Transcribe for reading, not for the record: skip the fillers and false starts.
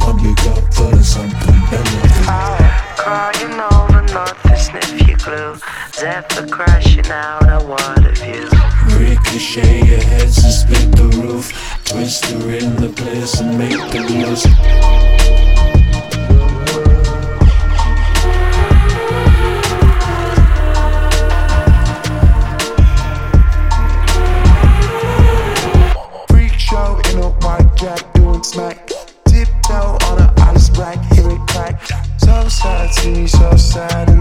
pump your cup full of something better. Crying over nothing, sniff your glue. Zephyr crashing out, I water view. Ricochet your heads and split the roof. Twist her in the place and make the blues. Freak show in a white jack doing smack. Tiptoe on an ice rack, hear it crack. So sad, see me so sad.